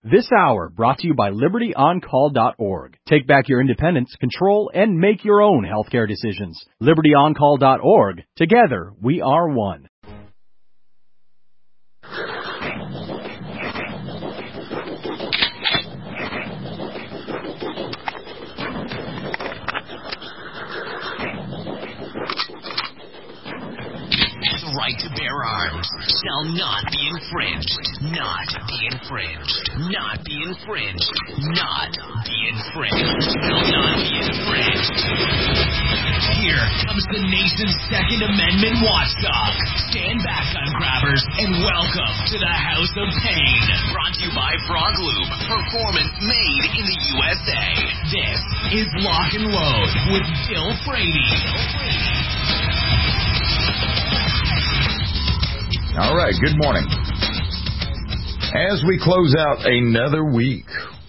This hour brought to you by LibertyOnCall.org. Take back your independence, control, and make your own healthcare decisions. LibertyOnCall.org. Together, we are one. Right to bear arms shall not be infringed. Not be infringed. Not be infringed. Not be infringed. Shall not be infringed. Here comes the nation's Second Amendment watchdog. Stand back, gun grabbers, and welcome to the House of Pain. Brought to you by Frog Lube. Performance made in the USA. This is Lock and Load with Bill Frady. All right, good morning. As we close out another week,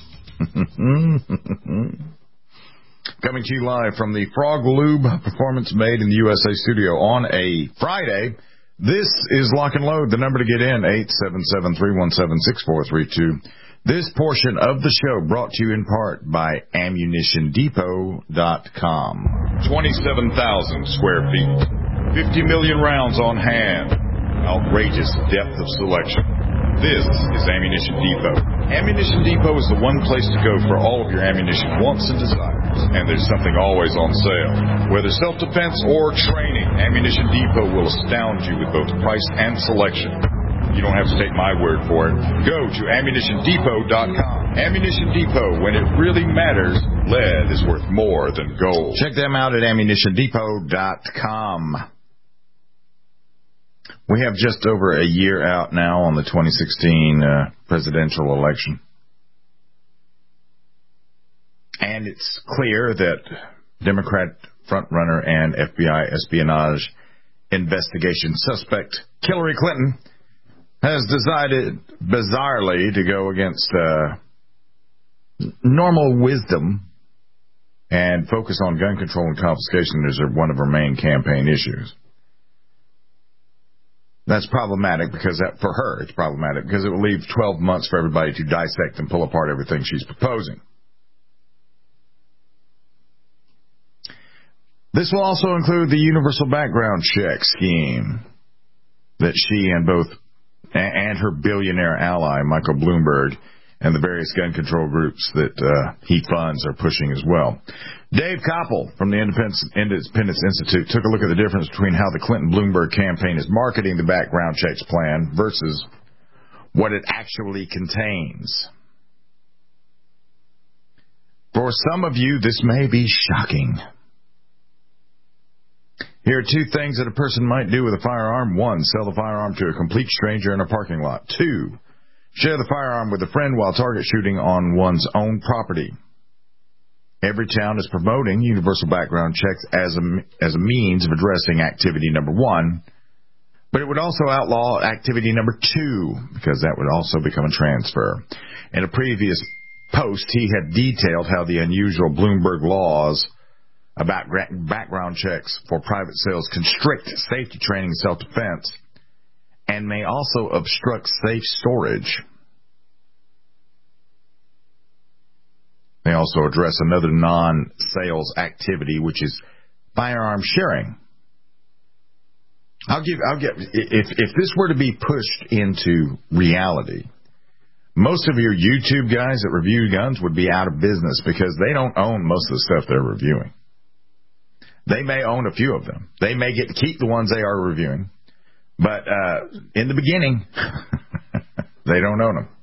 coming to you live from the Frog Lube Performance Made in the USA studio on a Friday, this is Lock and Load. The number to get in, 877-317-6432. This portion of the show brought to you in part by AmmunitionDepot.com. 27,000 square feet, 50 million rounds on hand. Outrageous depth of selection. This is Ammunition Depot. Ammunition Depot is the one place to go for all of your ammunition wants and desires. And there's something always on sale. Whether self-defense or training, Ammunition Depot will astound you with both price and selection. You don't have to take my word for it. Go to AmmunitionDepot.com. Ammunition Depot, when it really matters, lead is worth more than gold. Check them out at AmmunitionDepot.com. We have just over a year out now on the 2016 presidential election. And it's clear that Democrat frontrunner and FBI espionage investigation suspect Hillary Clinton has decided bizarrely to go against normal wisdom and focus on gun control and confiscation as one of her main campaign issues. That's problematic because for her it's problematic because it will leave 12 months for everybody to dissect and pull apart everything she's proposing. This will also include the universal background check scheme that she and her billionaire ally, Michael Bloomberg, and the various gun control groups that he funds are pushing as well. Dave Koppel from the Independence Institute took a look at the difference between how the Clinton-Bloomberg campaign is marketing the background checks plan versus what it actually contains. For some of you, this may be shocking. Here are two things that a person might do with a firearm. One, sell the firearm to a complete stranger in a parking lot. Two, share the firearm with a friend while target shooting on one's own property. Every town is promoting universal background checks as a means of addressing activity number one, but it would also outlaw activity number two because that would also become a transfer. In a previous post, he had detailed how the unusual Bloomberg laws about background checks for private sales constrict safety training and self-defense and may also obstruct safe storage. They also address another non-sales activity, which is firearm sharing. If this were to be pushed into reality, most of your YouTube guys that review guns would be out of business because they don't own most of the stuff they're reviewing. They may own a few of them. They may get to keep the ones they are reviewing, but in the beginning, they don't own them.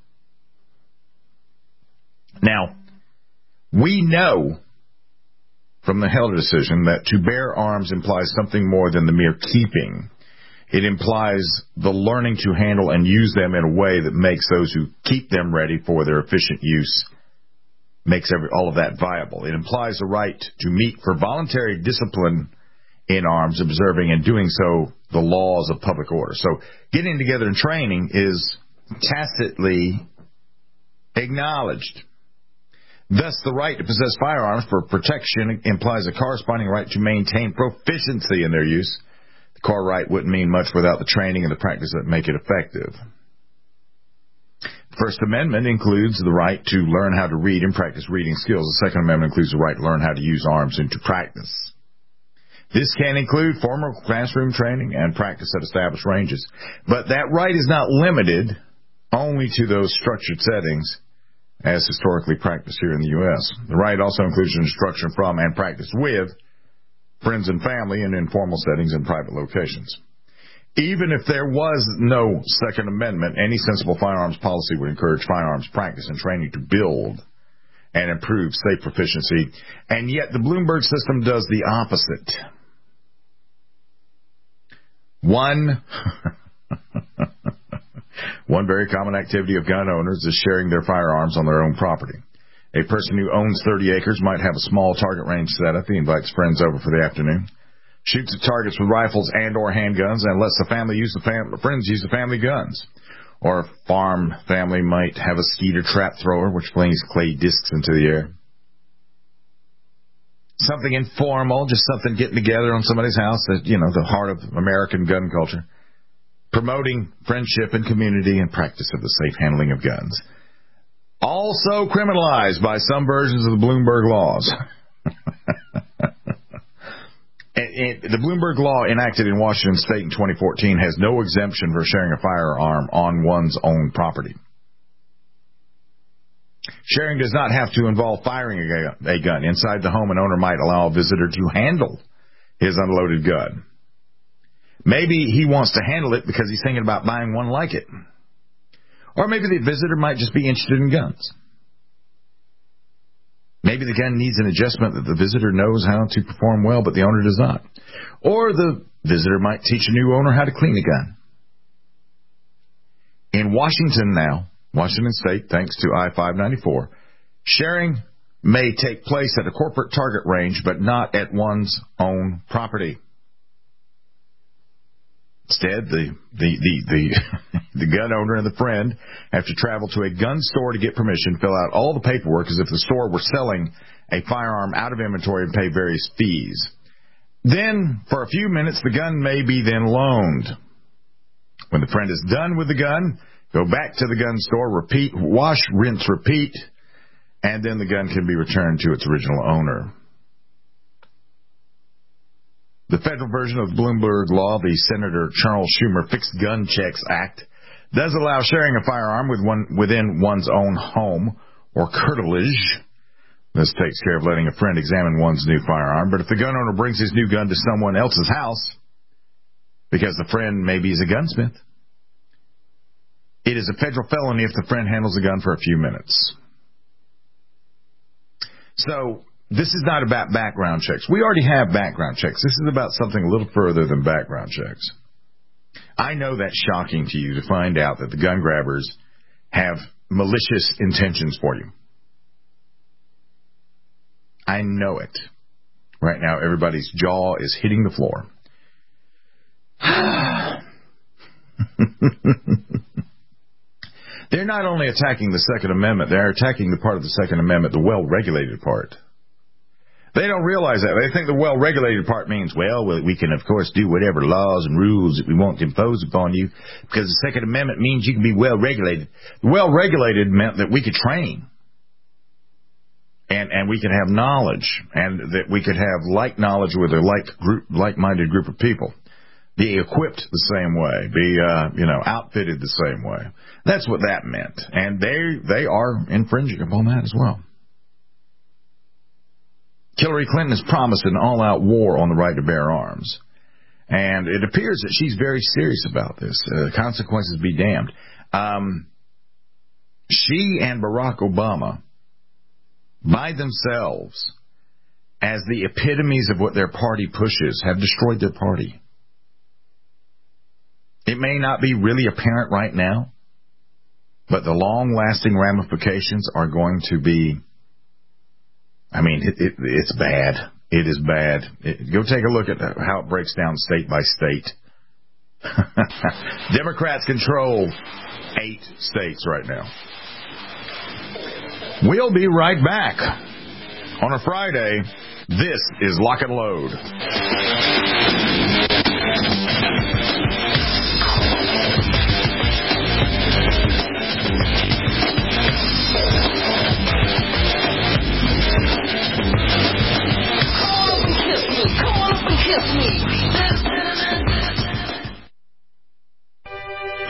Now, we know from the Heller decision that to bear arms implies something more than the mere keeping. It implies the learning to handle and use them in a way that makes those who keep them ready for their efficient use, makes all of that viable. It implies the right to meet for voluntary discipline in arms, observing and doing so the laws of public order. So getting together and training is tacitly acknowledged. Thus, the right to possess firearms for protection implies a corresponding right to maintain proficiency in their use. The core right wouldn't mean much without the training and the practice that make it effective. First Amendment includes the right to learn how to read and practice reading skills. The Second Amendment includes the right to learn how to use arms and to practice. This can include formal classroom training and practice at established ranges. But that right is not limited only to those structured settings as historically practiced here in the U.S. The right also includes instruction from and practice with friends and family in informal settings and private locations. Even if there was no Second Amendment, any sensible firearms policy would encourage firearms practice and training to build and improve safe proficiency. And yet the Bloomberg system does the opposite. One very common activity of gun owners is sharing their firearms on their own property. A person who owns 30 acres might have a small target range setup. He invites friends over for the afternoon, shoots at targets with rifles and or handguns, and lets the family use friends use the family guns. Or a farm family might have a skeeter trap thrower, which flings clay discs into the air. Something informal, just something getting together on somebody's house, that, the heart of American gun culture. Promoting friendship and community and practice of the safe handling of guns. Also criminalized by some versions of the Bloomberg laws. The Bloomberg law enacted in Washington State in 2014 has no exemption for sharing a firearm on one's own property. Sharing does not have to involve firing a gun. Inside the home, an owner might allow a visitor to handle his unloaded gun. Maybe he wants to handle it because he's thinking about buying one like it. Or maybe the visitor might just be interested in guns. Maybe the gun needs an adjustment that the visitor knows how to perform well, but the owner does not. Or the visitor might teach a new owner how to clean a gun. In Washington State, thanks to I-594, sharing may take place at a corporate target range, but not at one's own property. Instead, the gun owner and the friend have to travel to a gun store to get permission, fill out all the paperwork as if the store were selling a firearm out of inventory, and pay various fees. Then, for a few minutes, the gun may be then loaned. When the friend is done with the gun, go back to the gun store, wash, rinse, repeat, and then the gun can be returned to its original owner. The federal version of the Bloomberg law, the Senator Charles Schumer Fixed Gun Checks Act, does allow sharing a firearm within one's own home or curtilage. This takes care of letting a friend examine one's new firearm. But if the gun owner brings his new gun to someone else's house, because the friend maybe is a gunsmith, it is a federal felony if the friend handles the gun for a few minutes. So, this is not about background checks. We already have background checks. This is about something a little further than background checks. I know that's shocking to you to find out that the gun grabbers have malicious intentions for you. I know it. Right now, everybody's jaw is hitting the floor. They're not only attacking the Second Amendment, they're attacking the part of the Second Amendment, the well-regulated part. They don't realize that. They think the well-regulated part means, we can, of course, do whatever laws and rules that we want to impose upon you, because the Second Amendment means you can be well-regulated. Well-regulated meant that we could train, and we could have knowledge, and that we could have like knowledge with a like-minded group of people, be equipped the same way, be outfitted the same way. That's what that meant, and they are infringing upon that as well. Hillary Clinton has promised an all-out war on the right to bear arms. And it appears that she's very serious about this. Consequences be damned. She and Barack Obama, by themselves, as the epitomes of what their party pushes, have destroyed their party. It may not be really apparent right now, but the long-lasting ramifications are going to be... it's bad. It is bad. Go take a look at how it breaks down state by state. Democrats control 8 states right now. We'll be right back. On a Friday, this is Lock and Load.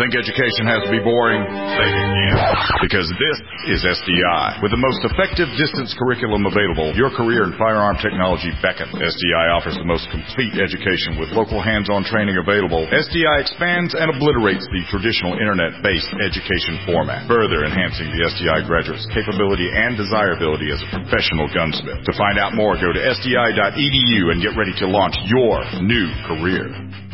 Think education has to be boring? Say it again. Because this is SDI. With the most effective distance curriculum available, your career in firearm technology beckons. SDI offers the most complete education with local hands-on training available. SDI expands and obliterates the traditional internet-based education format, further enhancing the SDI graduate's capability and desirability as a professional gunsmith. To find out more, go to sdi.edu and get ready to launch your new career.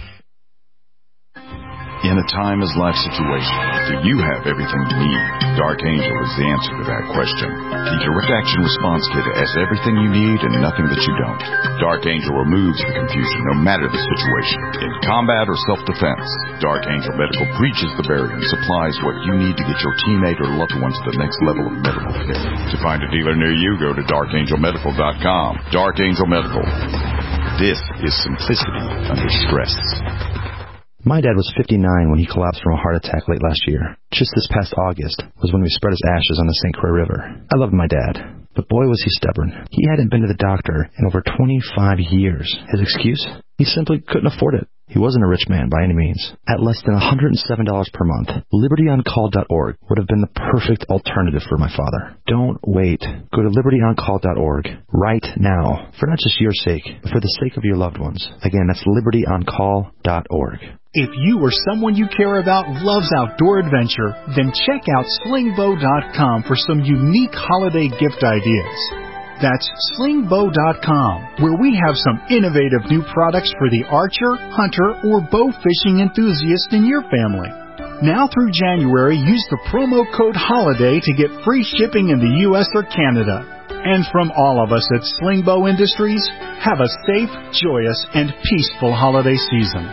In a timeless-life situation, do you have everything you need? Dark Angel is the answer to that question. The Direct Action Response Kit has everything you need and nothing that you don't. Dark Angel removes the confusion no matter the situation. In combat or self-defense, Dark Angel Medical breaches the barrier and supplies what you need to get your teammate or loved ones to the next level of medical care. To find a dealer near you, go to darkangelmedical.com. Dark Angel Medical. This is simplicity under stress. My dad was 59 when he collapsed from a heart attack late last year. Just this past August was when we spread his ashes on the St. Croix River. I loved my dad, but boy was he stubborn. He hadn't been to the doctor in over 25 years. His excuse? He simply couldn't afford it. He wasn't a rich man by any means. At less than $107 per month, LibertyOnCall.org would have been the perfect alternative for my father. Don't wait. Go to LibertyOnCall.org right now, for not just your sake, but for the sake of your loved ones. Again, that's LibertyOnCall.org. If you or someone you care about loves outdoor adventure, then check out slingbow.com for some unique holiday gift ideas. That's slingbow.com, where we have some innovative new products for the archer, hunter, or bow fishing enthusiast in your family. Now through January, use the promo code HOLIDAY to get free shipping in the U.S. or Canada. And from all of us at Slingbow Industries, have a safe, joyous, and peaceful holiday season.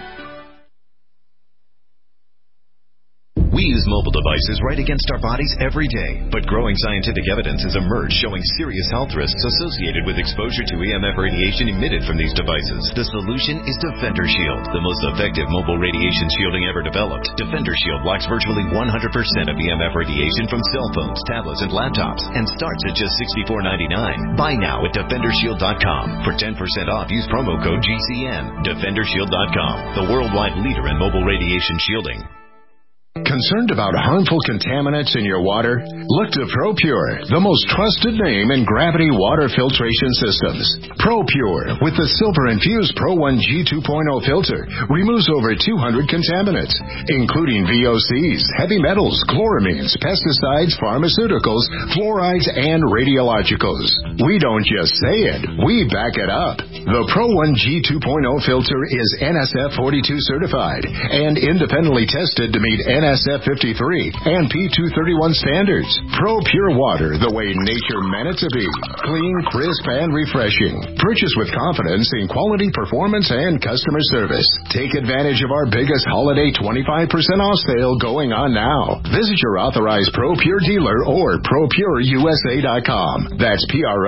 We use mobile devices right against our bodies every day, but growing scientific evidence has emerged showing serious health risks associated with exposure to EMF radiation emitted from these devices. The solution is Defender Shield, the most effective mobile radiation shielding ever developed. Defender Shield blocks virtually 100% of EMF radiation from cell phones, tablets, and laptops, and starts at just $64.99. Buy now at DefenderShield.com. For 10% off, use promo code GCN. DefenderShield.com, the worldwide leader in mobile radiation shielding. Concerned about harmful contaminants in your water? Look to ProPure, the most trusted name in gravity water filtration systems. ProPure, with the silver-infused Pro-1G 2.0 filter, removes over 200 contaminants, including VOCs, heavy metals, chloramines, pesticides, pharmaceuticals, fluorides, and radiologicals. We don't just say it, we back it up. The Pro-1G 2.0 filter is NSF 42 certified and independently tested to meet NSF 53 and P231 standards. ProPure water, the way nature meant it to be. Clean, crisp, and refreshing. Purchase with confidence in quality, performance, and customer service. Take advantage of our biggest holiday 25% off sale going on now. Visit your authorized ProPure dealer or ProPureUSA.com. That's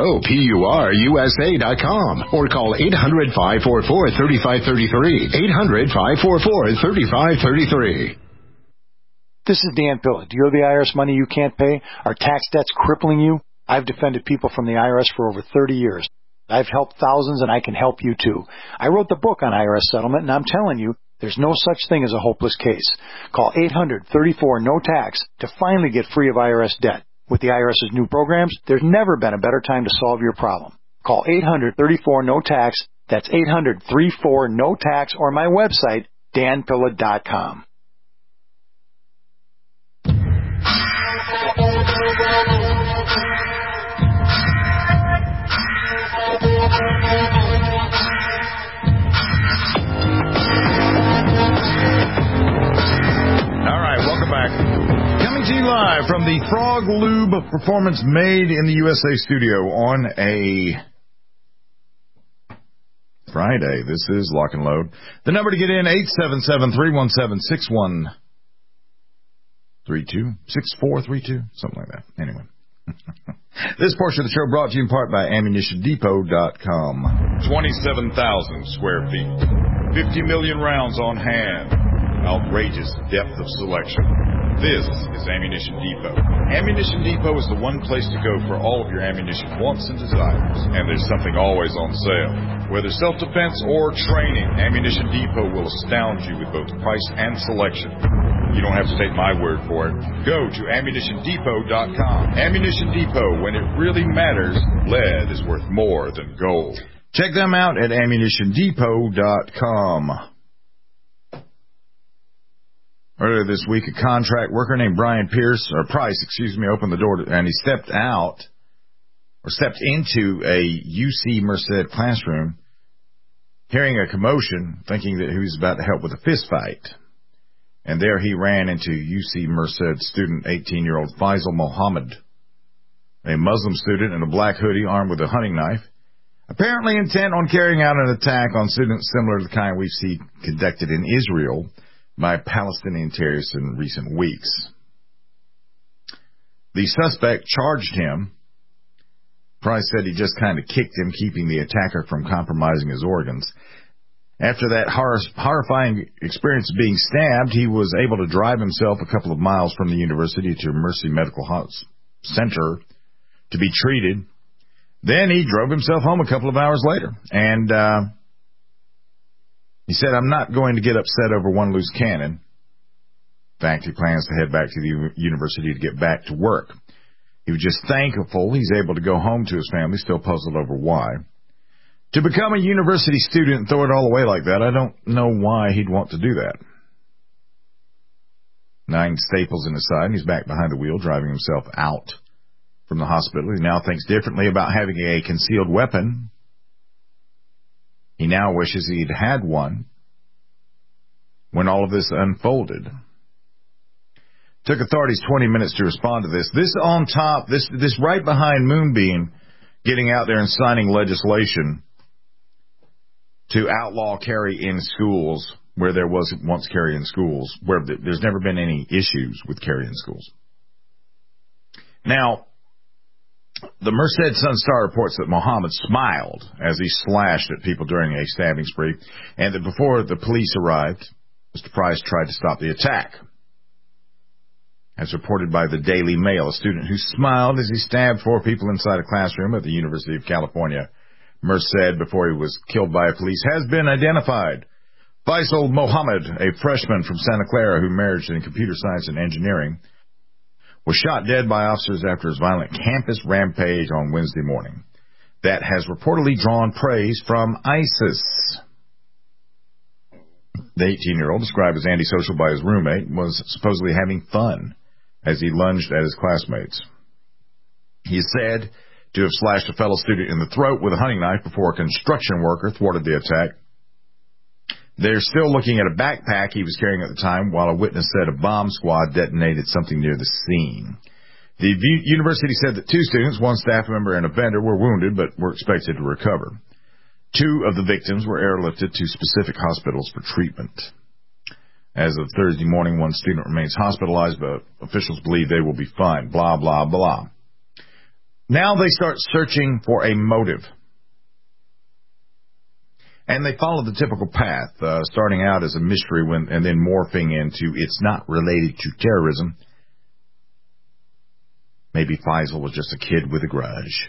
ProPureUSA.com. Or call 800-544-3533. 800-544-3533. This is Dan Pilla. Do you owe the IRS money you can't pay? Are tax debts crippling you? I've defended people from the IRS for over 30 years. I've helped thousands, and I can help you too. I wrote the book on IRS settlement, and I'm telling you, there's no such thing as a hopeless case. Call 800-34-NO-TAX to finally get free of IRS debt. With the IRS's new programs, there's never been a better time to solve your problem. Call 800-34-NO-TAX. That's 800-34-NO-TAX, or my website, danpilla.com. Coming to you live from the Frog Lube Performance Made in the USA studio on a Friday. This is Lock and Load. The number to get in, 877-317-6132, something like that. Anyway. This portion of the show brought to you in part by AmmunitionDepot.com. 27,000 square feet. 50 million rounds on hand. Outrageous depth of selection. This is Ammunition Depot. Ammunition Depot is the one place to go for all of your ammunition wants and desires. And there's something always on sale. Whether self-defense or training, Ammunition Depot will astound you with both price and selection. You don't have to take my word for it. Go to AmmunitionDepot.com. Ammunition Depot, when it really matters, lead is worth more than gold. Check them out at AmmunitionDepot.com. Earlier this week, a contract worker named Price, opened the door and he stepped into a UC Merced classroom, hearing a commotion, thinking that he was about to help with a fist fight. And there he ran into UC Merced student 18-year-old Faisal Mohammed, a Muslim student in a black hoodie armed with a hunting knife, apparently intent on carrying out an attack on students similar to the kind we've seen conducted in Israel by Palestinian terrorists in recent weeks. The suspect charged him. Price said he just kind of kicked him, keeping the attacker from compromising his organs. After that horrifying experience of being stabbed, he was able to drive himself a couple of miles from the university to Mercy Medical Center to be treated. Then he drove himself home a couple of hours later, and he said, "I'm not going to get upset over one loose cannon." In fact, he plans to head back to the university to get back to work. He was just thankful he's able to go home to his family, still puzzled over why. To become a university student and throw it all away like that, I don't know why he'd want to do that. 9 staples in his side, and he's back behind the wheel, driving himself out from the hospital. He now thinks differently about having a concealed weapon. He now wishes he'd had one when all of this unfolded. Took authorities 20 minutes to respond to this. This on top, this right behind Moonbeam getting out there and signing legislation to outlaw carry in schools where there wasn't once carry in schools, where there's never been any issues with carry in schools. Now, the Merced Sun-Star reports that Mohammed smiled as he slashed at people during a stabbing spree, and that before the police arrived, Mr. Price tried to stop the attack. As reported by the Daily Mail, a student who smiled as he stabbed 4 people inside a classroom at the University of California, Merced, before he was killed by police, has been identified. Faisal Mohammed, a freshman from Santa Clara who majored in computer science and engineering, was shot dead by officers after his violent campus rampage on Wednesday morning. That has reportedly drawn praise from ISIS. The 18-year-old, described as antisocial by his roommate, was supposedly having fun as he lunged at his classmates. He is said to have slashed a fellow student in the throat with a hunting knife before a construction worker thwarted the attack. They're still looking at a backpack he was carrying at the time, while a witness said a bomb squad detonated something near the scene. The university said that 2 students, 1 staff member and a vendor, were wounded but were expected to recover. 2 of the victims were airlifted to specific hospitals for treatment. As of Thursday morning, 1 student remains hospitalized, but officials believe they will be fine. Blah, blah, blah. Now they start searching for a motive. And they follow the typical path, starting out as a mystery and then morphing into it's not related to terrorism. Maybe Faisal was just a kid with a grudge.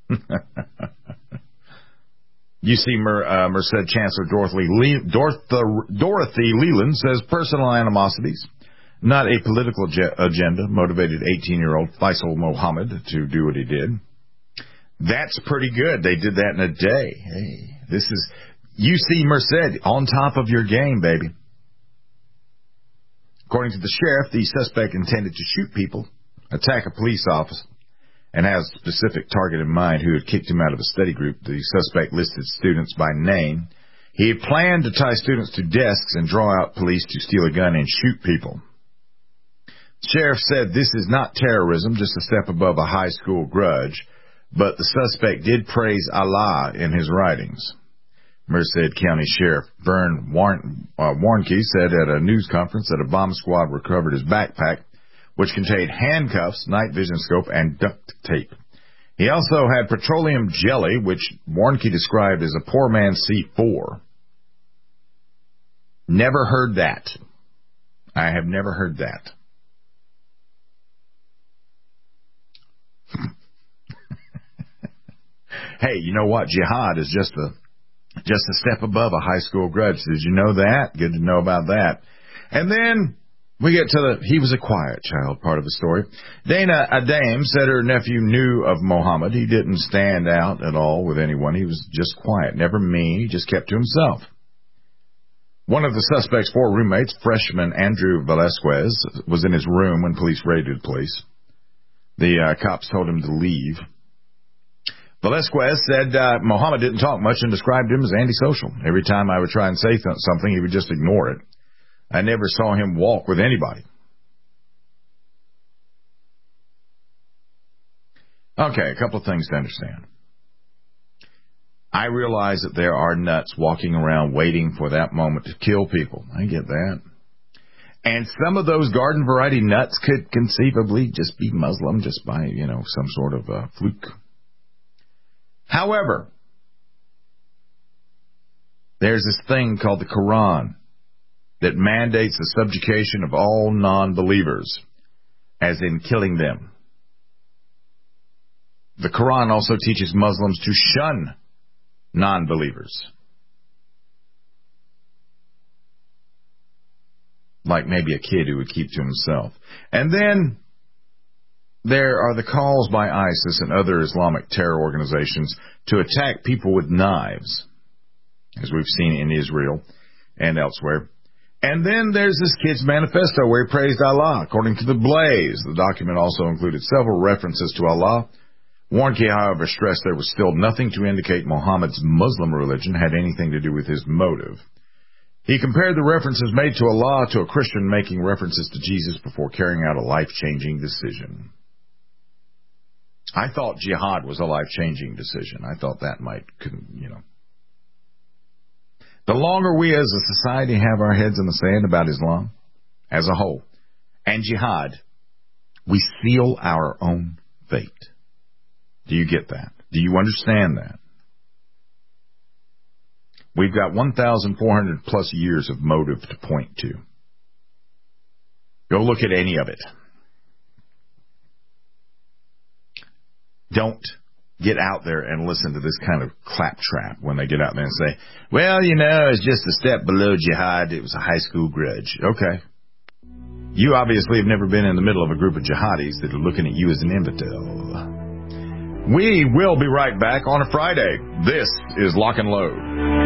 UC Merced Chancellor Dorothy Leland says personal animosities, not a political agenda, motivated 18-year-old Faisal Mohammed to do what he did. That's pretty good. They did that in a day. Hey, this is UC Merced on top of your game, baby. According to the sheriff, the suspect intended to shoot people, attack a police officer, and has a specific target in mind who had kicked him out of the study group. The suspect listed students by name. He had planned to tie students to desks and draw out police to steal a gun and shoot people. The sheriff said this is not terrorism, just a step above a high school grudge, but the suspect did praise Allah in his writings. Merced County Sheriff Vern Warnke said at a news conference that a bomb squad recovered his backpack, which contained handcuffs, night vision scope, and duct tape. He also had petroleum jelly, which Warnke described as a poor man's C4. Never heard that. I have never heard that. Hey, you know what? Jihad is just a step above a high school grudge. Did you know that? Good to know about that. And then we get to he was a quiet child, part of the story. Dana, a dame, said her nephew knew of Muhammad. He didn't stand out at all with anyone. He was just quiet, never mean. He just kept to himself. One of the suspect's 4 roommates, freshman Andrew Velasquez, was in his room when police raided the place. The cops told him to leave. Velasquez said Muhammad didn't talk much and described him as antisocial. Every time I would try and say something, he would just ignore it. I never saw him walk with anybody. Okay, a couple of things to understand. I realize that there are nuts walking around waiting for that moment to kill people. I get that. And some of those garden variety nuts could conceivably just be Muslim just by, some sort of fluke. However, there's this thing called the Quran that mandates the subjugation of all non-believers, as in killing them. The Quran also teaches Muslims to shun non-believers. Like maybe a kid who would keep to himself. And then there are the calls by ISIS and other Islamic terror organizations to attack people with knives, as we've seen in Israel and elsewhere. And then there's this kid's manifesto where he praised Allah, according to the Blaze. The document also included several references to Allah. Warnke, however, stressed there was still nothing to indicate Muhammad's Muslim religion had anything to do with his motive. He compared the references made to Allah to a Christian making references to Jesus before carrying out a life-changing decision. I thought jihad was a life-changing decision. I thought that The longer we as a society have our heads in the sand about Islam as a whole and jihad, we seal our own fate. Do you get that? Do you understand that? We've got 1,400 plus years of motive to point to. Go look at any of it. Don't get out there and listen to this kind of claptrap when they get out there and say, well, it's just a step below jihad. It was a high school grudge. Okay. You obviously have never been in the middle of a group of jihadis that are looking at you as an infidel. We will be right back on a Friday. This is Lock and Load.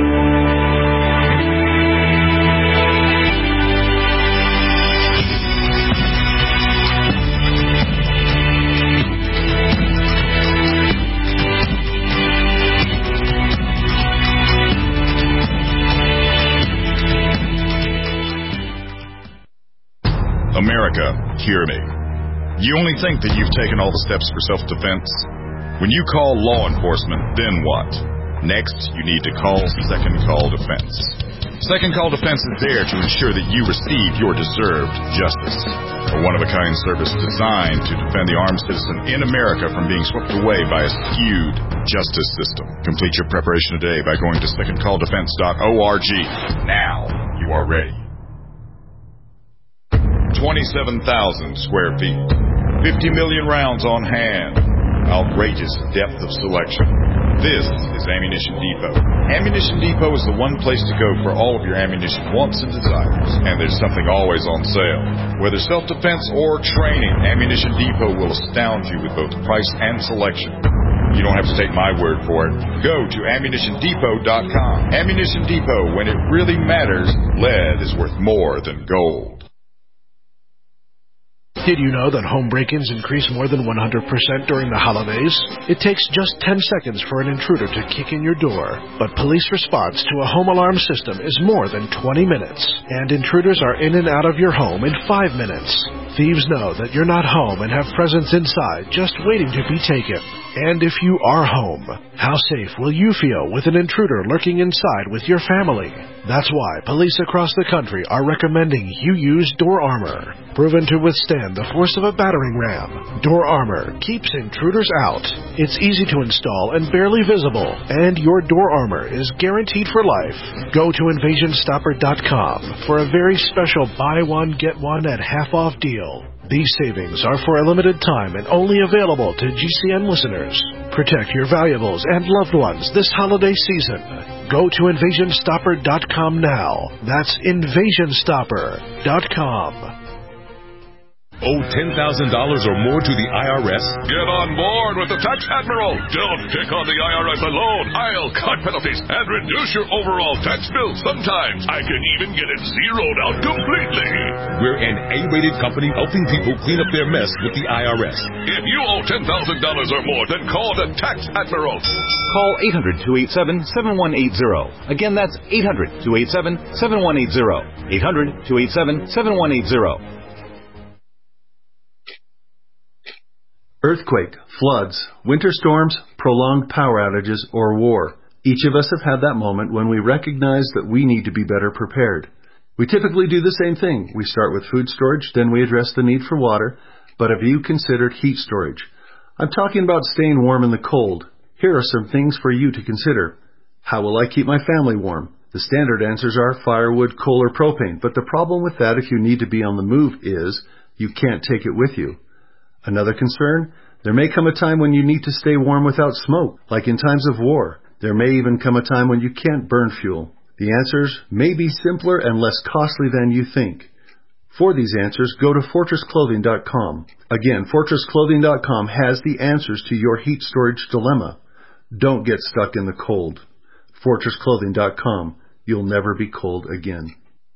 America, hear me. You only think that you've taken all the steps for self-defense? When you call law enforcement, then what? Next, you need to call Second Call Defense. Second Call Defense is there to ensure that you receive your deserved justice. A one-of-a-kind service designed to defend the armed citizen in America from being swept away by a skewed justice system. Complete your preparation today by going to secondcalldefense.org. Now, you are ready. 27,000 square feet. 50 million rounds on hand. Outrageous depth of selection. This is Ammunition Depot. Ammunition Depot is the one place to go for all of your ammunition wants and desires. And there's something always on sale. Whether self-defense or training, Ammunition Depot will astound you with both price and selection. You don't have to take my word for it. Go to AmmunitionDepot.com. Ammunition Depot, when it really matters, lead is worth more than gold. Did you know that home break-ins increase more than 100% during the holidays? It takes just 10 seconds for an intruder to kick in your door. But police response to a home alarm system is more than 20 minutes. And intruders are in and out of your home in 5 minutes. Thieves know that you're not home and have presents inside just waiting to be taken. And if you are home, how safe will you feel with an intruder lurking inside with your family? That's why police across the country are recommending you use Door Armor. Proven to withstand the force of a battering ram, Door Armor keeps intruders out. It's easy to install and barely visible, and your Door Armor is guaranteed for life. Go to InvasionStopper.com for a very special buy one, get one at half off deal. These savings are for a limited time and only available to GCN listeners. Protect your valuables and loved ones this holiday season. Go to InvasionStopper.com now. That's InvasionStopper.com. Owe $10,000 or more to the IRS? Get on board with the Tax Admiral. Don't pick on the IRS alone. I'll cut penalties and reduce your overall tax bill. Sometimes I can even get it zeroed out completely. We're an A-rated company helping people clean up their mess with the IRS. If you owe $10,000 or more, then call the Tax Admiral. Call 800-287-7180. Again, that's 800-287-7180. 800-287-7180. Earthquake, floods, winter storms, prolonged power outages, or war. Each of us have had that moment when we recognize that we need to be better prepared. We typically do the same thing. We start with food storage, then we address the need for water. But have you considered heat storage? I'm talking about staying warm in the cold. Here are some things for you to consider. How will I keep my family warm? The standard answers are firewood, coal, or propane. But the problem with that if you need to be on the move is you can't take it with you. Another concern, there may come a time when you need to stay warm without smoke, like in times of war. There may even come a time when you can't burn fuel. The answers may be simpler and less costly than you think. For these answers, go to FortressClothing.com. Again, FortressClothing.com has the answers to your heat storage dilemma. Don't get stuck in the cold. FortressClothing.com. You'll never be cold again.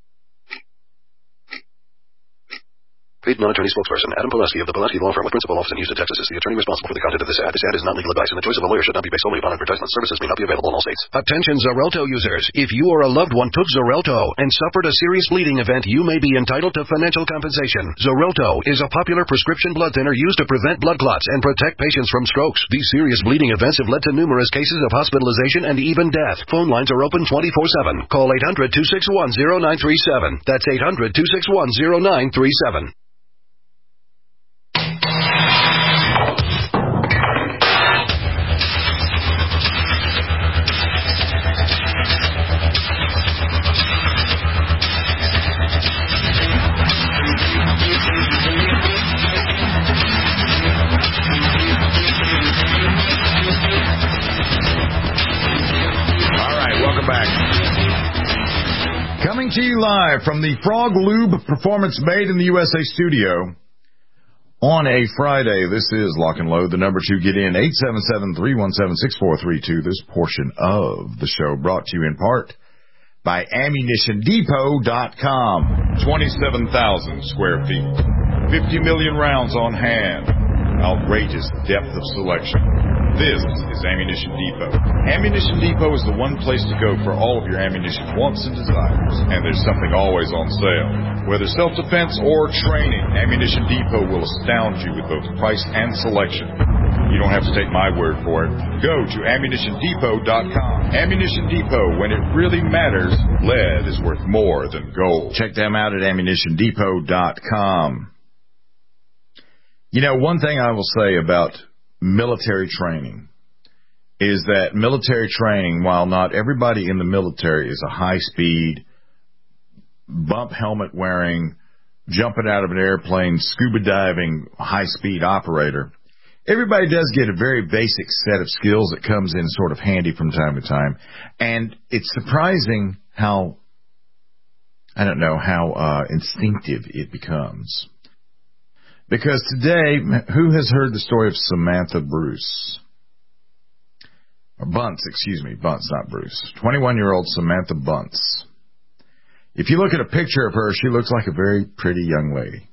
Paid non-attorney spokesperson Adam Pulaski of the Pulaski Law Firm with principal office in Houston, Texas is the attorney responsible for the content of this ad. This ad is not legal advice, and the choice of a lawyer should not be based solely upon advertisement. Services may not be available in all states. Attention Xarelto users. If you or a loved one took Xarelto and suffered a serious bleeding event, you may be entitled to financial compensation. Xarelto is a popular prescription blood thinner used to prevent blood clots and protect patients from strokes. These serious bleeding events have led to numerous cases of hospitalization and even death. Phone lines are open 24/7. Call 800-261-0937. That's 800-261-0937. Coming to you live from the Frog Lube Performance Made in the USA studio on a Friday. This is Lock and Load. The number to get in, 877-317-6432. This portion of the show brought to you in part by AmmunitionDepot.com. 27,000 square feet. 50 million rounds on hand. Outrageous depth of selection. This is Ammunition Depot. Ammunition Depot is the one place to go for all of your ammunition wants and desires. And there's something always on sale. Whether self-defense or training, Ammunition Depot will astound you with both price and selection. You don't have to take my word for it. Go to AmmunitionDepot.com. Ammunition Depot, when it really matters, lead is worth more than gold. Check them out at AmmunitionDepot.com. You know, one thing I will say about military training is that military training, while not everybody in the military is a high-speed, bump helmet wearing, jumping out of an airplane, scuba diving, high-speed operator, everybody does get a very basic set of skills that comes in sort of handy from time to time. And it's surprising how, instinctive it becomes. Because today, who has heard the story of Samantha Bruce? Or Bunce, Bunce, not Bruce. 21-year-old Samantha Bunce. If you look at a picture of her, she looks like a very pretty young lady.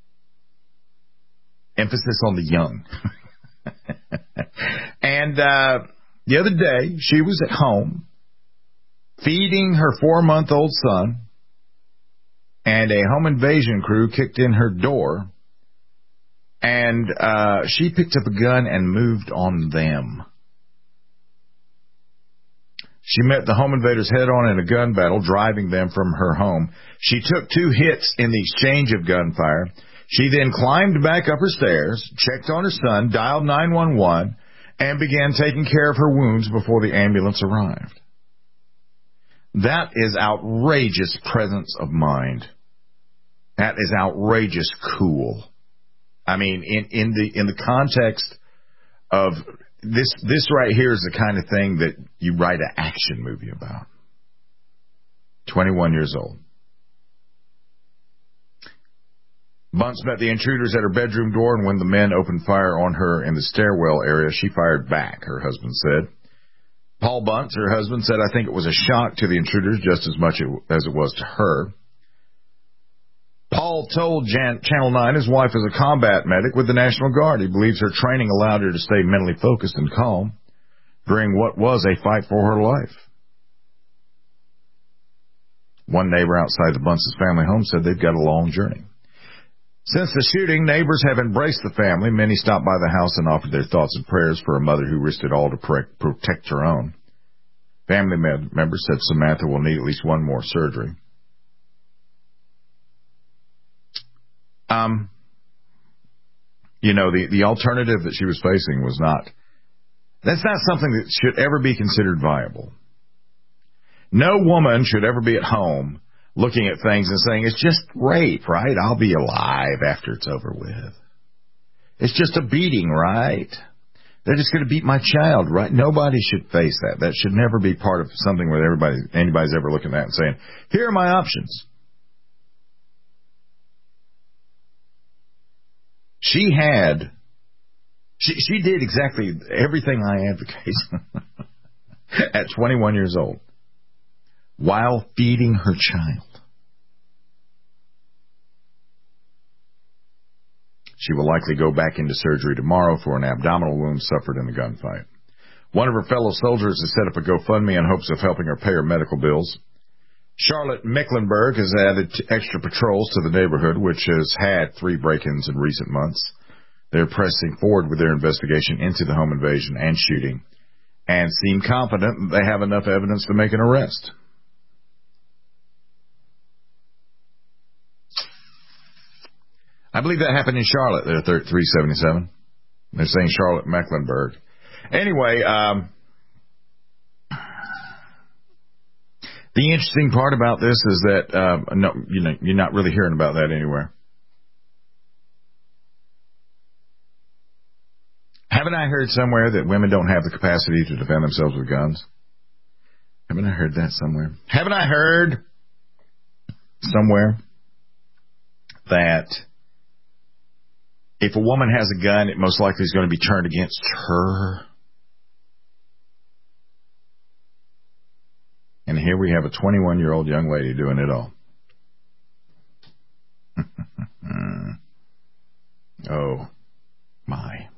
Emphasis on the young. And the other day, she was at home feeding her 4-month-old son, and a home invasion crew kicked in her door. And she picked up a gun and moved on them. She met the home invaders head-on in a gun battle, driving them from her home. She took 2 hits in the exchange of gunfire. She then climbed back up her stairs, checked on her son, dialed 911, and began taking care of her wounds before the ambulance arrived. That is outrageous presence of mind. That is outrageous cool. I mean, in the context of this right here is the kind of thing that you write an action movie about. 21 years old. Bunce met the intruders at her bedroom door, and when the men opened fire on her in the stairwell area, she fired back, her husband said. Paul Bunce, her husband, said, I think it was a shock to the intruders just as much as it was to her. Paul told Channel 9 his wife is a combat medic with the National Guard. He believes her training allowed her to stay mentally focused and calm during what was a fight for her life. One neighbor outside the Bunce's family home said they've got a long journey. Since the shooting, neighbors have embraced the family. Many stopped by the house and offered their thoughts and prayers for a mother who risked it all to protect her own. Family members said Samantha will need at least one more surgery. The alternative that she was facing was that's not something that should ever be considered viable. No woman should ever be at home looking at things and saying, it's just rape, right? I'll be alive after it's over with. It's just a beating, right? They're just going to beat my child, right? Nobody should face that. That should never be part of something where anybody's ever looking at and saying, here are my options. She did exactly everything I advocate at 21 years old while feeding her child. She will likely go back into surgery tomorrow for an abdominal wound suffered in the gunfight. One of her fellow soldiers has set up a GoFundMe in hopes of helping her pay her medical bills. Charlotte Mecklenburg has added extra patrols to the neighborhood, which has had 3 break-ins in recent months. They're pressing forward with their investigation into the home invasion and shooting and seem confident that they have enough evidence to make an arrest. I believe that happened in Charlotte, there, 377. They're saying Charlotte Mecklenburg. Anyway, the interesting part about this is that you're not really hearing about that anywhere. Haven't I heard somewhere that women don't have the capacity to defend themselves with guns? Haven't I heard that somewhere? Haven't I heard somewhere that if a woman has a gun, it most likely is going to be turned against her? And here we have a 21-year-old young lady doing it all. Oh, my.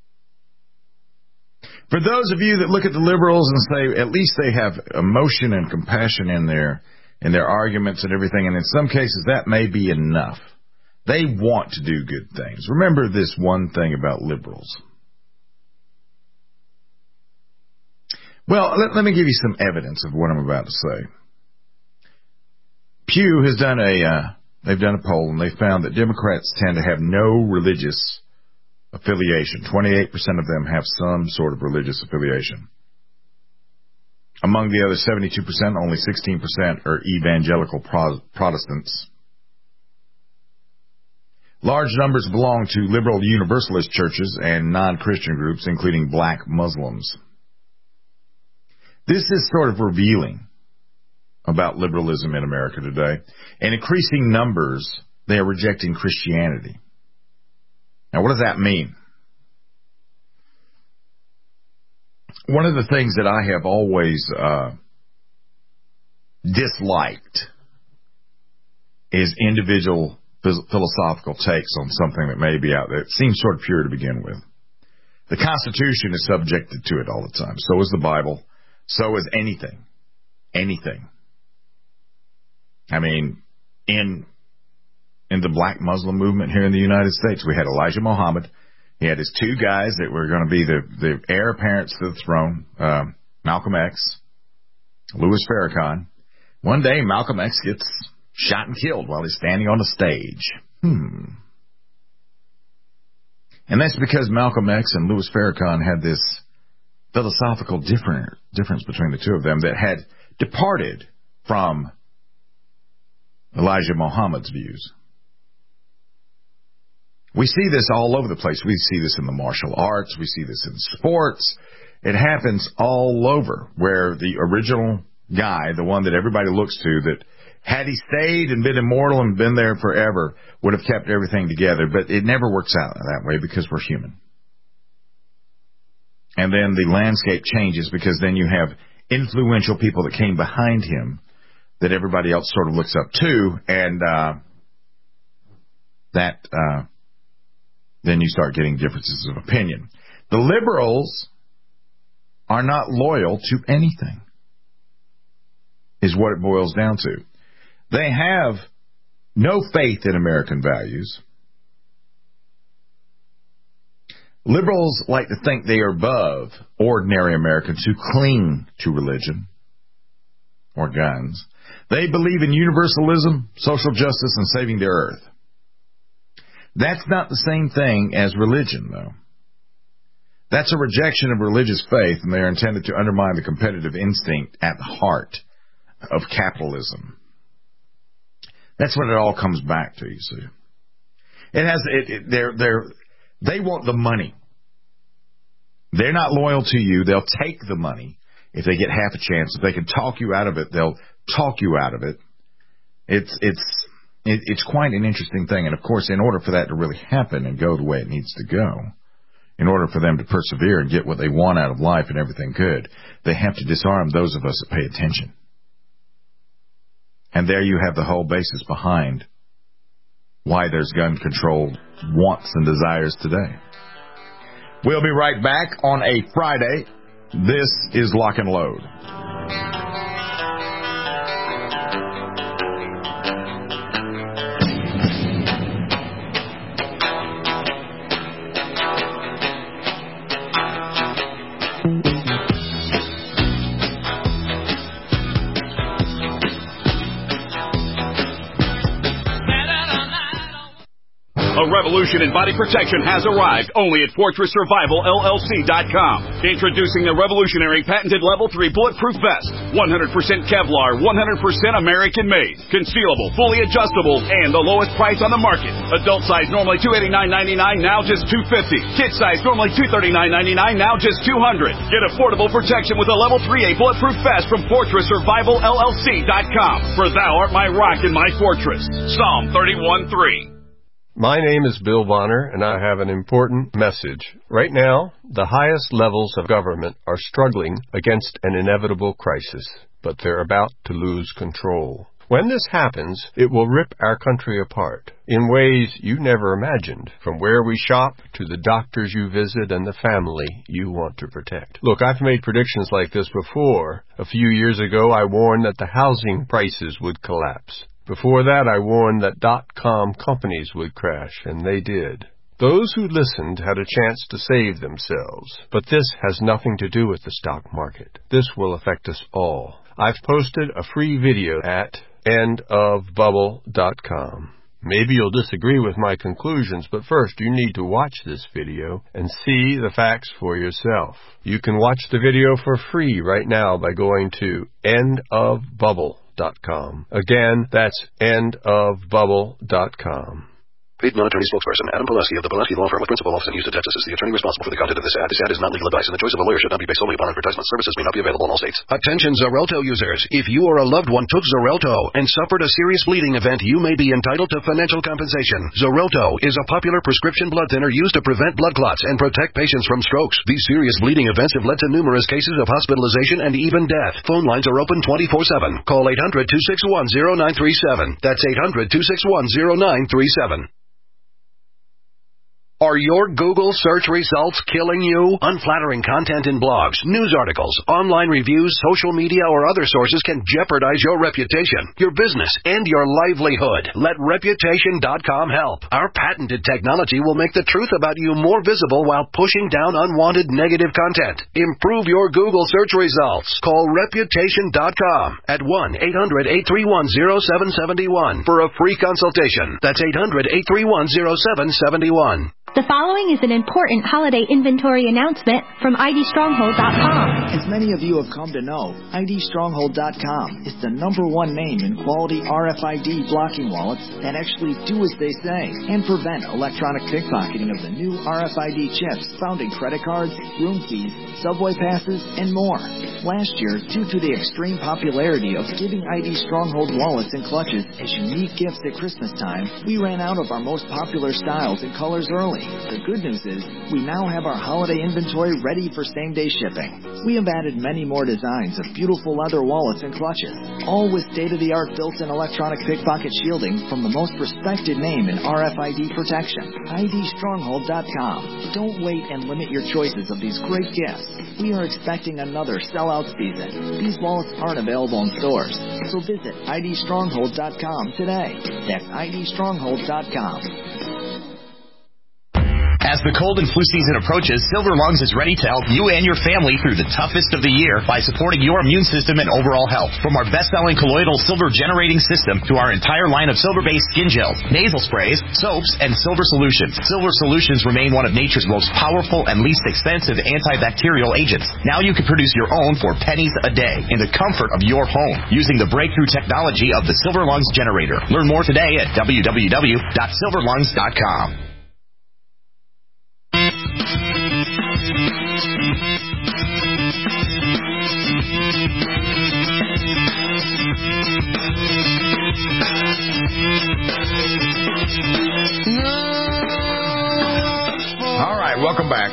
For those of you that look at the liberals and say at least they have emotion and compassion in their arguments and everything, and in some cases that may be enough. They want to do good things. Remember this one thing about liberals. Well, let me give you some evidence of what I'm about to say. Pew has done they've done a poll, and they found that Democrats tend to have no religious affiliation. 28% of them have some sort of religious affiliation. Among the other 72%, only 16% are evangelical Protestants. Large numbers belong to liberal universalist churches and non-Christian groups, including black Muslims. This is sort of revealing about liberalism in America today. In increasing numbers, they are rejecting Christianity. Now, what does that mean? One of the things that I have always disliked is individual philosophical takes on something that may be out there. It seems sort of pure to begin with. The Constitution is subjected to it all the time. So is the Bible. So is anything. Anything. I mean, in the black Muslim movement here in the United States, we had Elijah Muhammad. He had his 2 guys that were going to be the heir apparents to the throne, Malcolm X, Louis Farrakhan. One day, Malcolm X gets shot and killed while he's standing on a stage. And that's because Malcolm X and Louis Farrakhan had this philosophical difference between the two of them that had departed from Elijah Muhammad's views. We see this all over the place. We see this in the martial arts. We see this in sports. It happens all over, where the original guy, the one that everybody looks to, that had he stayed and been immortal and been there forever, would have kept everything together. But it never works out that way because we're human. And then the landscape changes because then you have influential people that came behind him that everybody else sort of looks up to, and then you start getting differences of opinion. The liberals are not loyal to anything, is what it boils down to. They have no faith in American values. Liberals like to think they are above ordinary Americans who cling to religion or guns. They believe in universalism, social justice, and saving the earth. That's not the same thing as religion, though. That's a rejection of religious faith, and they are intended to undermine the competitive instinct at the heart of capitalism. That's what it all comes back to, you see. They want the money. They're not loyal to you. They'll take the money if they get half a chance. If they can talk you out of it, they'll talk you out of it. It's quite an interesting thing. And, of course, in order for that to really happen and go the way it needs to go, in order for them to persevere and get what they want out of life and everything good, they have to disarm those of us that pay attention. And there you have the whole basis behind why there's gun control wants and desires today. We'll be right back on a Friday. This is Lock and Load. A revolution in body protection has arrived only at FortressSurvivalLLC.com. Introducing the revolutionary patented Level 3 Bulletproof Vest. 100% Kevlar, 100% American-made. Concealable, fully adjustable, and the lowest price on the market. Adult size normally $289.99, now just $250. Kid size normally $239.99, now just $200. Get affordable protection with a Level 3A Bulletproof Vest from FortressSurvivalLLC.com. For thou art my rock and my fortress. Psalm 31:3. My name is Bill Bonner, and I have an important message. Right now, the highest levels of government are struggling against an inevitable crisis, but they're about to lose control. When this happens, it will rip our country apart in ways you never imagined, from where we shop to the doctors you visit and the family you want to protect. Look, I've made predictions like this before. A few years ago, I warned that the housing prices would collapse. Before that, I warned that .com companies would crash, and they did. Those who listened had a chance to save themselves. But this has nothing to do with the stock market. This will affect us all. I've posted a free video at endofbubble.com. Maybe you'll disagree with my conclusions, but first you need to watch this video and see the facts for yourself. You can watch the video for free right now by going to endofbubble.com. Again, that's endofbubble.com. Paid non-attorney spokesperson Adam Pileski of the Pileski Law Firm with principal office in Houston, Texas is the attorney responsible for the content of this ad. This ad is not legal advice, and the choice of a lawyer should not be based solely upon advertisement. Services may not be available in all states. Attention Xarelto users. If you or a loved one took Xarelto and suffered a serious bleeding event, you may be entitled to financial compensation. Xarelto is a popular prescription blood thinner used to prevent blood clots and protect patients from strokes. These serious bleeding events have led to numerous cases of hospitalization and even death. Phone lines are open 24/7. Call 800-261-0937. That's 800-261-0937. Are your Google search results killing you? Unflattering content in blogs, news articles, online reviews, social media, or other sources can jeopardize your reputation, your business, and your livelihood. Let Reputation.com help. Our patented technology will make the truth about you more visible while pushing down unwanted negative content. Improve your Google search results. Call Reputation.com at 1-800-831-0771 for a free consultation. That's 800-831-0771. The following is an important holiday inventory announcement from IDStronghold.com. As many of you have come to know, IDStronghold.com is the #1 name in quality RFID blocking wallets that actually do as they say and prevent electronic pickpocketing of the new RFID chips found in credit cards, room keys, subway passes, and more. Last year, due to the extreme popularity of giving ID Stronghold wallets and clutches as unique gifts at Christmas time, we ran out of our most popular styles and colors early. The good news is, we now have our holiday inventory ready for same-day shipping. We have added many more designs of beautiful leather wallets and clutches, all with state-of-the-art built-in electronic pickpocket shielding from the most respected name in RFID protection, IDStronghold.com. Don't wait and limit your choices of these great gifts. We are expecting another sellout season. These wallets aren't available in stores, so visit IDStronghold.com today. That's IDStronghold.com. As the cold and flu season approaches, Silver Lungs is ready to help you and your family through the toughest of the year by supporting your immune system and overall health. From our best-selling colloidal silver generating system to our entire line of silver-based skin gels, nasal sprays, soaps, and silver solutions. Silver solutions remain one of nature's most powerful and least expensive antibacterial agents. Now you can produce your own for pennies a day in the comfort of your home using the breakthrough technology of the Silver Lungs generator. Learn more today at www.silverlungs.com. All right, welcome back.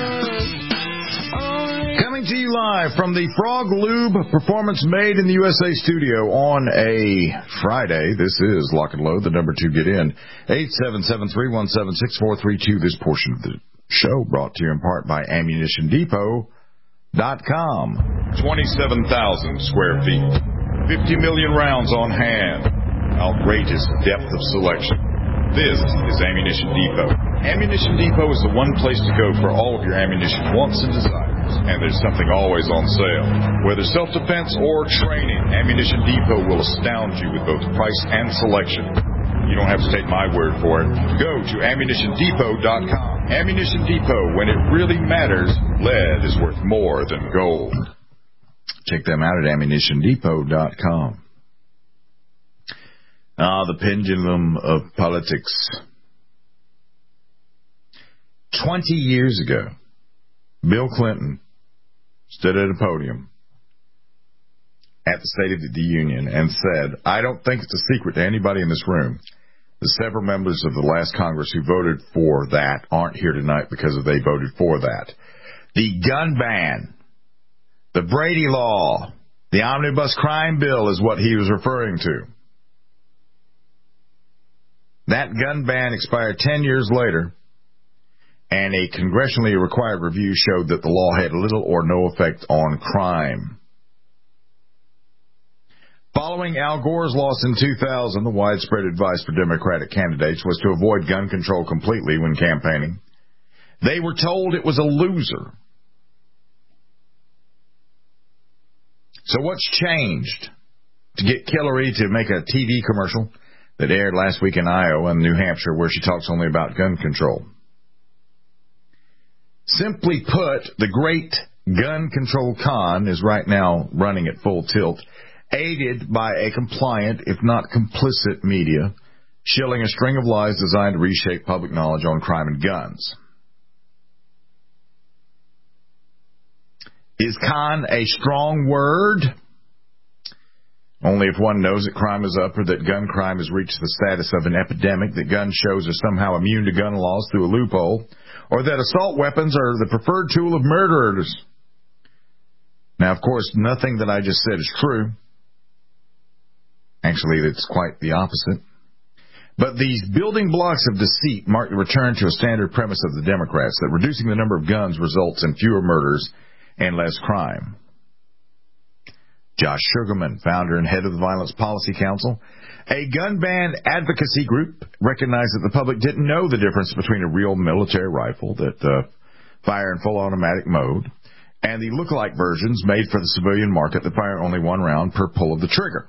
Coming to you live from the Frog Lube Performance Made in the USA studio on a Friday. This is Lock and Load, the number to get in, 877-317-6432. This portion of the show brought to you in part by AmmunitionDepot.com. 27,000 square feet, 50 million rounds on hand, outrageous depth of selection. This is Ammunition Depot. Ammunition Depot is the one place to go for all of your ammunition wants and desires. And there's something always on sale. Whether self-defense or training, Ammunition Depot will astound you with both price and selection. You don't have to take my word for it. Go to AmmunitionDepot.com. Ammunition Depot, when it really matters, lead is worth more than gold. Check them out at AmmunitionDepot.com. The pendulum of politics. 20 years ago, Bill Clinton stood at a podium at the State of the Union and said, I don't think it's a secret to anybody in this room that several members of the last Congress who voted for that aren't here tonight because they voted for that. The gun ban, the Brady Law, the Omnibus Crime Bill is what he was referring to. That gun ban expired 10 years later, and a congressionally required review showed that the law had little or no effect on crime. Following Al Gore's loss in 2000, the widespread advice for Democratic candidates was to avoid gun control completely when campaigning. They were told it was a loser. So what's changed to get Hillary to make a TV commercial that aired last week in Iowa and New Hampshire where she talks only about gun control? Simply put, the great gun control con is right now running at full tilt, aided by a compliant, if not complicit, media, shilling a string of lies designed to reshape public knowledge on crime and guns. Is con a strong word? Only if one knows that crime is up or that gun crime has reached the status of an epidemic, that gun shows are somehow immune to gun laws through a loophole, or that assault weapons are the preferred tool of murderers. Now, of course, nothing that I just said is true. Actually, it's quite the opposite. But these building blocks of deceit mark the return to a standard premise of the Democrats, that reducing the number of guns results in fewer murders and less crime. Josh Sugarman, founder and head of the Violence Policy Council, a gun ban advocacy group, recognized that the public didn't know the difference between a real military rifle that fire in full automatic mode and the look-alike versions made for the civilian market that fire only one round per pull of the trigger.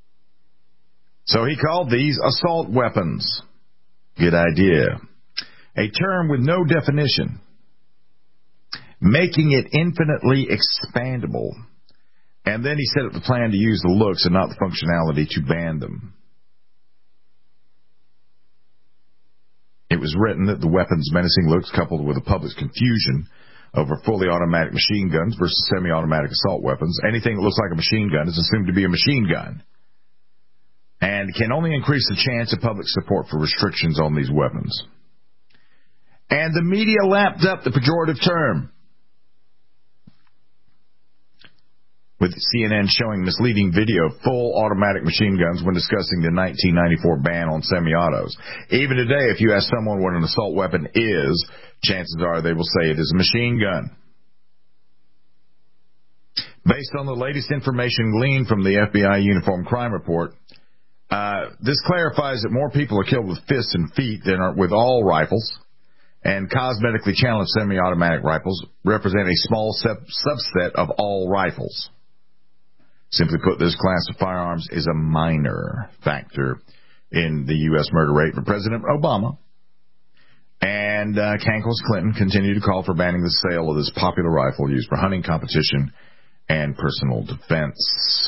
So he called these assault weapons. Good idea. a term with no definition, making it infinitely expandable. And then he set up the plan to use the looks and not the functionality to ban them. It was written that the weapon's menacing looks, coupled with the public's confusion over fully automatic machine guns versus semi-automatic assault weapons, anything that looks like a machine gun is assumed to be a machine gun, and can only increase the chance of public support for restrictions on these weapons. And the media lapped up the pejorative term, with CNN showing misleading video of full automatic machine guns when discussing the 1994 ban on semi-autos. Even today, if you ask someone what an assault weapon is, chances are they will say it is a machine gun. Based on the latest information gleaned from the FBI Uniform Crime Report, this clarifies that more people are killed with fists and feet than are with all rifles, and cosmetically challenged semi-automatic rifles represent a small subset of all rifles. Simply put, this class of firearms is a minor factor in the U.S. murder rate for President Obama. And Kankless Clinton continued to call for banning the sale of this popular rifle used for hunting competition and personal defense.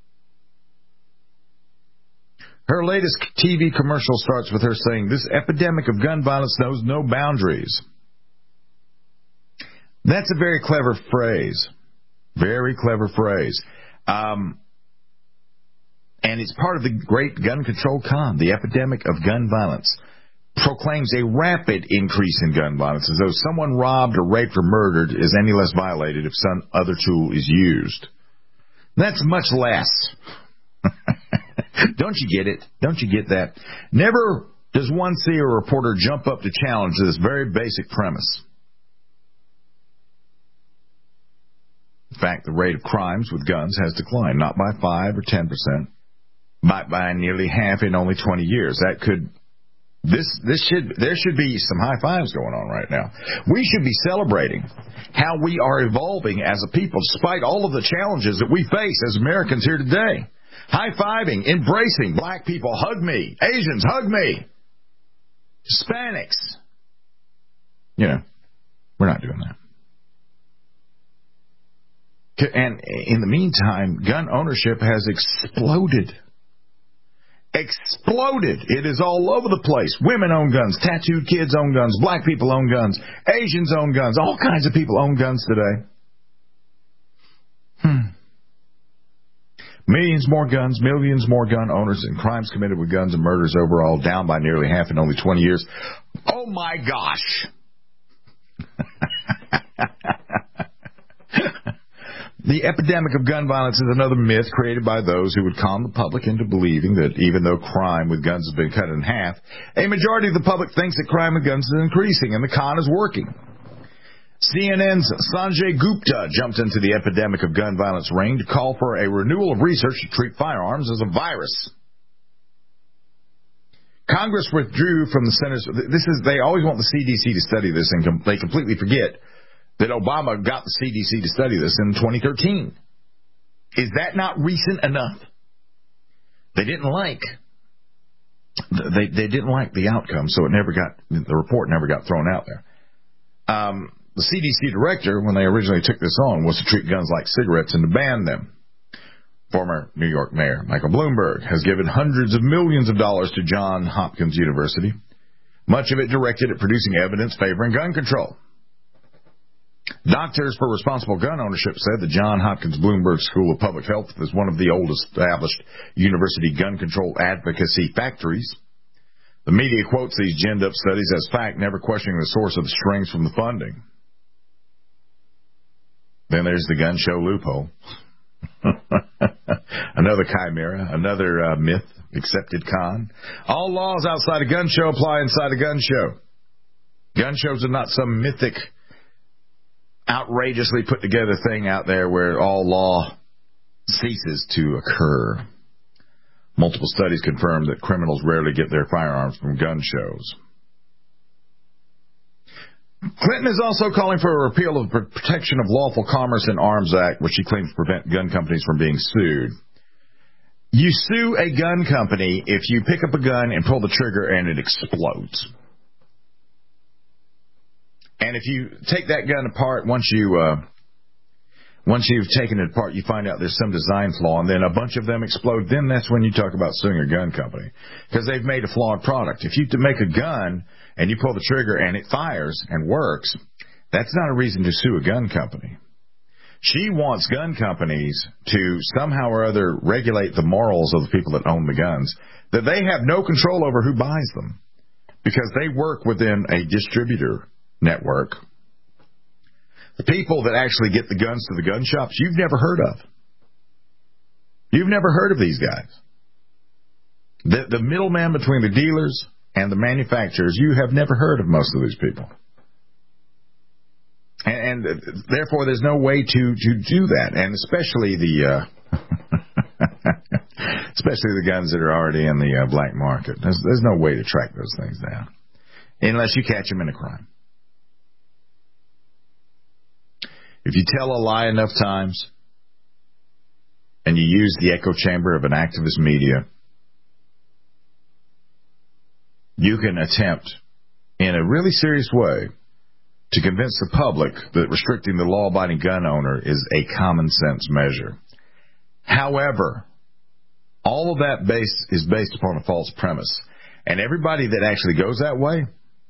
Her latest TV commercial starts with her saying, "This epidemic of gun violence knows no boundaries." That's a very clever phrase. Very clever phrase. And it's part of the great gun control con. The epidemic of gun violence proclaims a rapid increase in gun violence, as though someone robbed or raped or murdered is any less violated if some other tool is used. That's much less. Don't you get it? Don't you get that? Never does one see a reporter jump up to challenge this very basic premise. In fact, the rate of crimes with guns has declined, not by 5 or 10%, but by nearly half in only 20 years. There should be some high fives going on right now. We should be celebrating how we are evolving as a people, despite all of the challenges that we face as Americans here today. High-fiving, embracing black people, hug me. Asians, hug me. Hispanics. We're not doing that. And in the meantime, gun ownership has exploded. Exploded. It is all over the place. Women own guns. Tattooed kids own guns. Black people own guns. Asians own guns. All kinds of people own guns today. Millions more guns, millions more gun owners, and crimes committed with guns and murders overall down by nearly half in only 20 years. Oh my gosh! The epidemic of gun violence is another myth created by those who would con the public into believing that even though crime with guns has been cut in half, a majority of the public thinks that crime with guns is increasing and the con is working. CNN's Sanjay Gupta jumped into the epidemic of gun violence ring to call for a renewal of research to treat firearms as a virus. Congress withdrew from the centers. They always want the CDC to study this, and they completely forget that Obama got the CDC to study this in 2013. Is that not recent enough? They didn't like the outcome, so the report never got thrown out there. The CDC director, when they originally took this on, was to treat guns like cigarettes and to ban them. Former New York Mayor Michael Bloomberg has given hundreds of millions of dollars to Johns Hopkins University, much of it directed at producing evidence favoring gun control. Doctors for Responsible Gun Ownership said the Johns Hopkins Bloomberg School of Public Health is one of the oldest established university gun control advocacy factories. The media quotes these ginned-up studies as fact, never questioning the source of the strings from the funding. Then there's the gun show loophole. Another chimera, another myth, accepted con. All laws outside a gun show apply inside a gun show. Gun shows are not some mythic, outrageously put together thing out there where all law ceases to occur. Multiple studies confirm that criminals rarely get their firearms from gun shows. Clinton is also calling for a repeal of the Protection of Lawful Commerce in Arms Act, which she claims to prevent gun companies from being sued. You sue a gun company if you pick up a gun and pull the trigger and it explodes. And if you take that gun apart, once you've taken it apart, you find out there's some design flaw, and then a bunch of them explode, then that's when you talk about suing a gun company, because they've made a flawed product. If you make a gun and you pull the trigger and it fires and works, that's not a reason to sue a gun company. She wants gun companies to somehow or other regulate the morals of the people that own the guns, that they have no control over who buys them, because they work within a distributor network. The people that actually get the guns to the gun shops, you've never heard of. You've never heard of these guys. The middleman between the dealers and the manufacturers, you have never heard of most of these people. And therefore, there's no way to do that, and especially the guns that are already in the black market. There's no way to track those things down unless you catch them in a crime. If you tell a lie enough times and you use the echo chamber of an activist media, you can attempt in a really serious way to convince the public that restricting the law-abiding gun owner is a common-sense measure. However, all of that is based upon a false premise. And everybody that actually goes that way,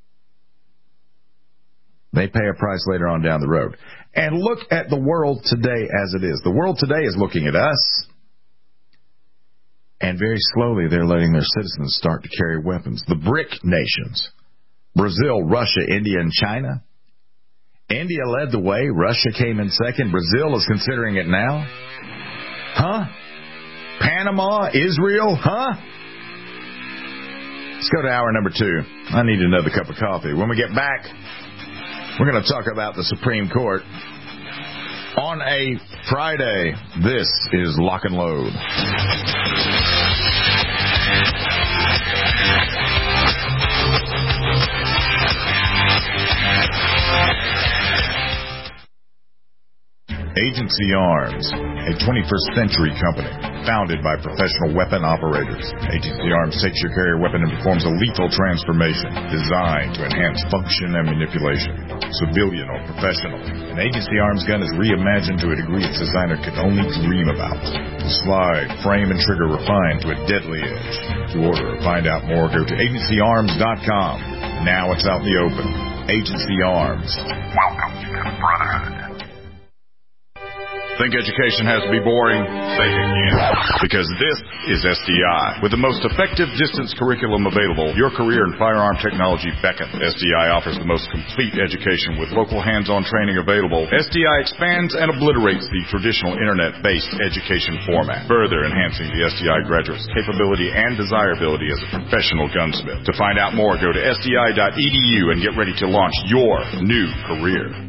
they pay a price later on down the road. And look at the world today as it is. The world today is looking at us, and very slowly they're letting their citizens start to carry weapons. The BRIC nations, Brazil, Russia, India, and China. India led the way. Russia came in second. Brazil is considering it now. Huh? Panama, Israel, huh? Let's go to hour number 2. I need another cup of coffee. When we get back, we're going to talk about the Supreme Court on a Friday. This is Lock and Load. Agency Arms, a 21st century company founded by professional weapon operators. Agency Arms takes your carrier weapon and performs a lethal transformation designed to enhance function and manipulation, civilian or professional. An Agency Arms gun is reimagined to a degree its designer could only dream about. The slide, frame, and trigger refined to a deadly edge. To order or find out more, go to agencyarms.com. Now it's out in the open. Agency Arms. Welcome to the Brotherhood. Think education has to be boring? Think again. Because this is SDI. With the most effective distance curriculum available, your career in firearm technology beckons. SDI offers the most complete education with local hands-on training available. SDI expands and obliterates the traditional internet-based education format, further enhancing the SDI graduate's capability and desirability as a professional gunsmith. To find out more, go to sdi.edu and get ready to launch your new career.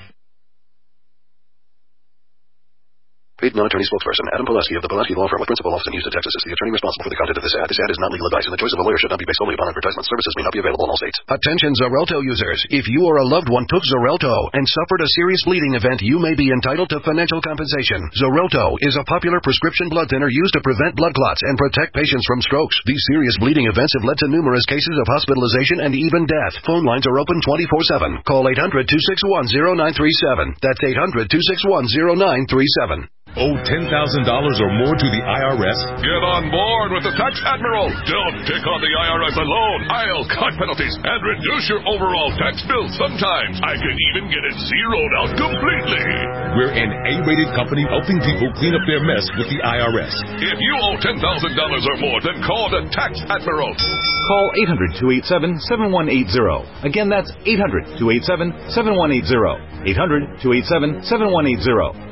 Paid non-attorney spokesperson Adam Pulaski of the Pulaski Law Firm with principal office in Houston, Texas is the attorney responsible for the content of this ad. This ad is not legal advice, and the choice of a lawyer should not be based solely upon advertisement. Services may not be available in all states. Attention Xarelto users. If you or a loved one took Xarelto and suffered a serious bleeding event, you may be entitled to financial compensation. Xarelto is a popular prescription blood thinner used to prevent blood clots and protect patients from strokes. These serious bleeding events have led to numerous cases of hospitalization and even death. Phone lines are open 24/7. Call 800-261-0937. That's 800-261-0937. Owe $10,000 or more to the IRS? Get on board with the Tax Admiral. Don't take on the IRS alone. I'll cut penalties and reduce your overall tax bill. Sometimes I can even get it zeroed out completely. We're an A-rated company helping people clean up their mess with the IRS. If you owe $10,000 or more, then call the Tax Admiral. Call 800-287-7180. Again, that's 800-287-7180. 800-287-7180.